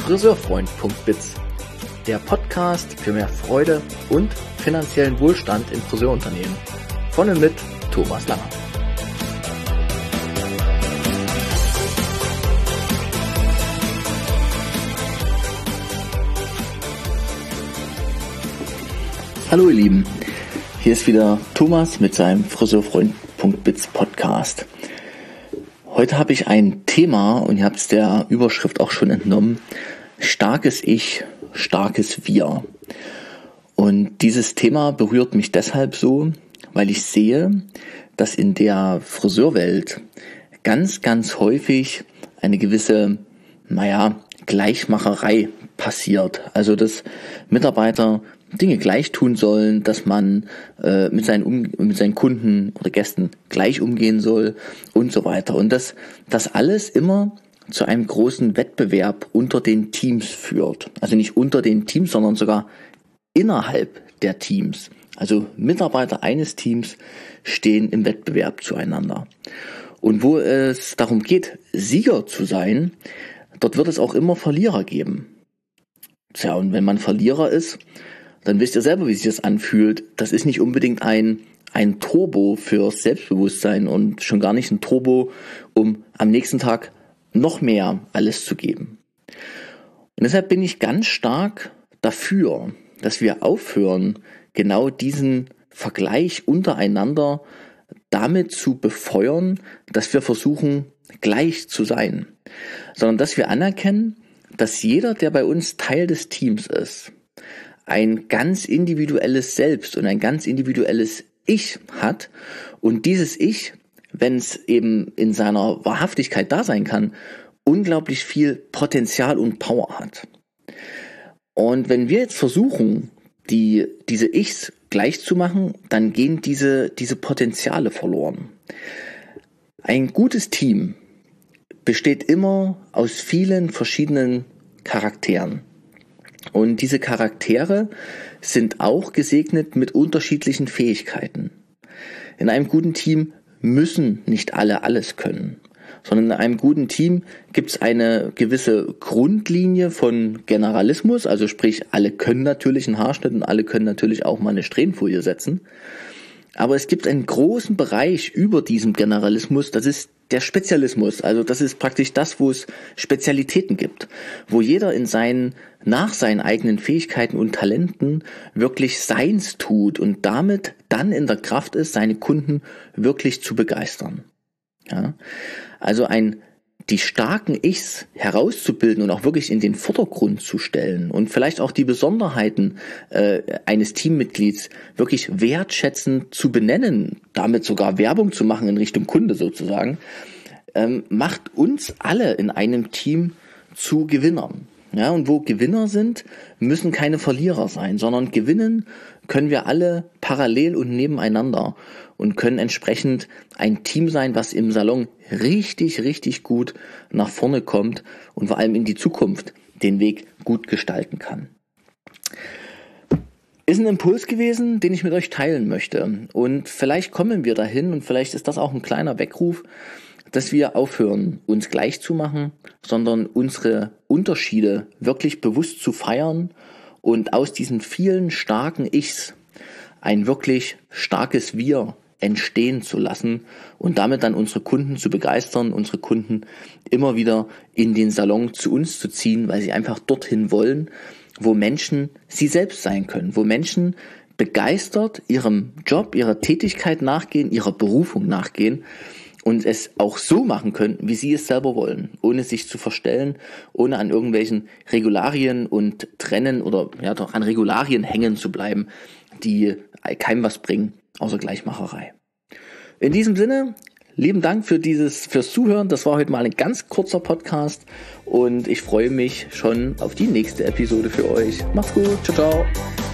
Friseurfreund.biz, der Podcast für mehr Freude und finanziellen Wohlstand in Friseurunternehmen. Von und mit Thomas Langer. Hallo ihr Lieben, hier ist wieder Thomas mit seinem Friseurfreund.biz Podcast. Heute habe ich ein Thema und ihr habt es der Überschrift auch schon entnommen: starkes Ich, starkes Wir. Und dieses Thema berührt mich deshalb so, weil ich sehe, dass in der Friseurwelt ganz, ganz häufig eine gewisse, Gleichmacherei passiert. Also dass Mitarbeiter Dinge gleich tun sollen, dass man mit seinen Kunden oder Gästen gleich umgehen soll und so weiter. Und das alles immer zu einem großen Wettbewerb unter den Teams führt. Also nicht unter den Teams, sondern sogar innerhalb der Teams. Also Mitarbeiter eines Teams stehen im Wettbewerb zueinander. Und wo es darum geht, Sieger zu sein, dort wird es auch immer Verlierer geben. Tja, und wenn man Verlierer ist, dann wisst ihr selber, wie sich das anfühlt. Das ist nicht unbedingt ein Turbo fürs Selbstbewusstsein und schon gar nicht ein Turbo, um am nächsten Tag noch mehr alles zu geben. Und deshalb bin ich ganz stark dafür, dass wir aufhören, genau diesen Vergleich untereinander damit zu befeuern, dass wir versuchen, gleich zu sein, sondern dass wir anerkennen, dass jeder, der bei uns Teil des Teams ist, ein ganz individuelles Selbst und ein ganz individuelles Ich hat und dieses Ich, wenn es eben in seiner Wahrhaftigkeit da sein kann, unglaublich viel Potenzial und Power hat. Und wenn wir jetzt versuchen, diese Ichs gleich zu machen, dann gehen diese Potenziale verloren. Ein gutes Team besteht immer aus vielen verschiedenen Charakteren. Und diese Charaktere sind auch gesegnet mit unterschiedlichen Fähigkeiten. In einem guten Team müssen nicht alle alles können, sondern in einem guten Team gibt es eine gewisse Grundlinie von Generalismus, also sprich, alle können natürlich einen Haarschnitt und alle können natürlich auch mal eine Strähnenfolie setzen. Aber es gibt einen großen Bereich über diesem Generalismus, das ist der Spezialismus. Also das ist praktisch das, wo es Spezialitäten gibt, wo jeder nach seinen eigenen Fähigkeiten und Talenten wirklich seins tut und damit dann in der Kraft ist, seine Kunden wirklich zu begeistern. Ja? Also die starken Ichs herauszubilden und auch wirklich in den Vordergrund zu stellen und vielleicht auch die Besonderheiten eines Teammitglieds wirklich wertschätzend zu benennen, damit sogar Werbung zu machen in Richtung Kunde sozusagen, macht uns alle in einem Team zu Gewinnern. Ja, und wo Gewinner sind, müssen keine Verlierer sein, sondern gewinnen können wir alle parallel und nebeneinander und können entsprechend ein Team sein, was im Salon richtig, richtig gut nach vorne kommt und vor allem in die Zukunft den Weg gut gestalten kann. Ist ein Impuls gewesen, den ich mit euch teilen möchte. Und vielleicht kommen wir dahin und vielleicht ist das auch ein kleiner Weckruf, dass wir aufhören, uns gleich zu machen, sondern unsere Unterschiede wirklich bewusst zu feiern und aus diesen vielen starken Ichs ein wirklich starkes Wir entstehen zu lassen und damit dann unsere Kunden zu begeistern, unsere Kunden immer wieder in den Salon zu uns zu ziehen, weil sie einfach dorthin wollen, wo Menschen sie selbst sein können, wo Menschen begeistert ihrem Job, ihrer Tätigkeit nachgehen, ihrer Berufung nachgehen und es auch so machen können, wie sie es selber wollen, ohne sich zu verstellen, ohne an irgendwelchen Regularien und Trennen oder an Regularien hängen zu bleiben, die keinem was bringen, außer Gleichmacherei. In diesem Sinne, lieben Dank fürs Zuhören. Das war heute mal ein ganz kurzer Podcast und ich freue mich schon auf die nächste Episode für euch. Macht's gut, ciao, ciao.